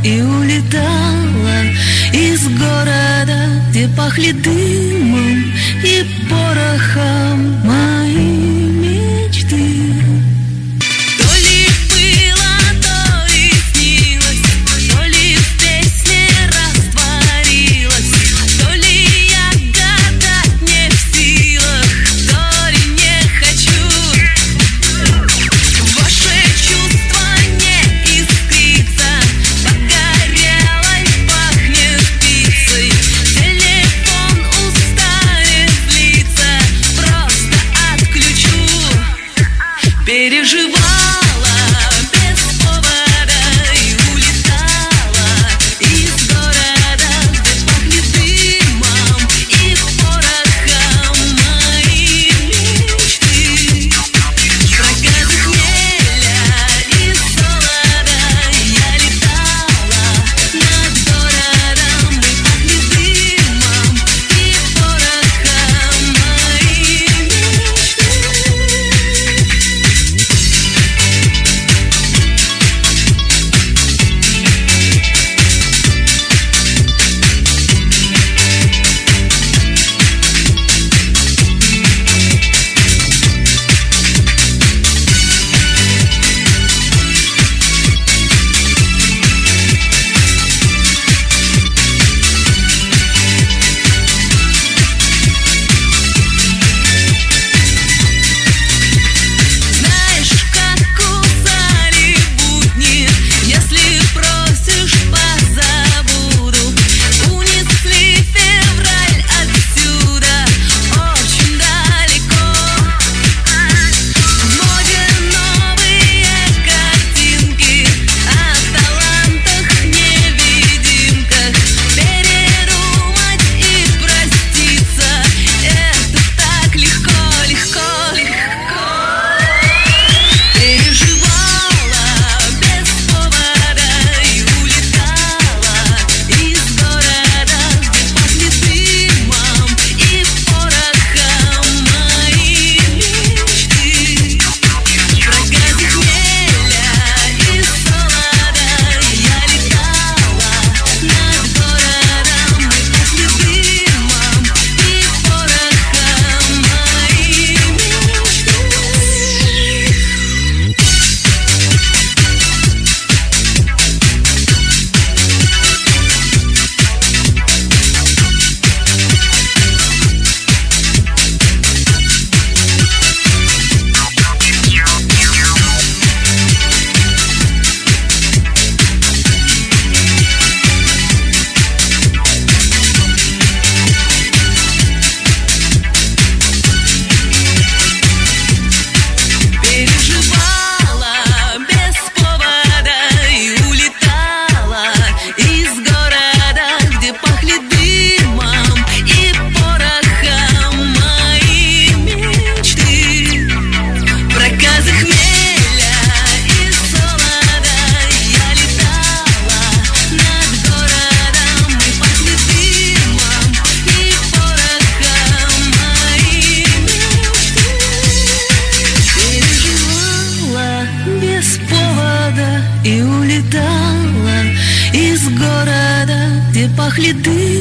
и улетала из города, где пахли дымом и порохом мои мечты. То ли было, то и снилось, то ли в песне растворилось, то ли я гадать не в силах, то ли не хочу. Ваше чувство не искрится, погорелой пахнет пиццей. Телефон устанет злиться, просто отключу. Переживала без повода и улетала из города, где пахнет дымом и порохом мои мечты. Проказы хмеля и солода я летала над городом, где пахнет дымом и порохом мои мечты. Знаешь, как кусали будни, если просишь, позабуду. Унесли февраль отсюда, очень далеко. В моде новые картинки о талантах-невидимках. Передумать и проститься — это так легко, легко, легко. Переживала без повода и улетала из города, где пахнет дымом и порохом мои мечты. Проказы хмеля и солода я летала над городом, где пахнет дымом и порохом мои мечты. Переживала без повода и улетала из города, где пахнет дымом и порохом мои мечты. Проказы хмеля и солода я летала над городом, где пахнет дымом и порохом мои мечты. Переживала без повода и улетала из города, где пахли дымом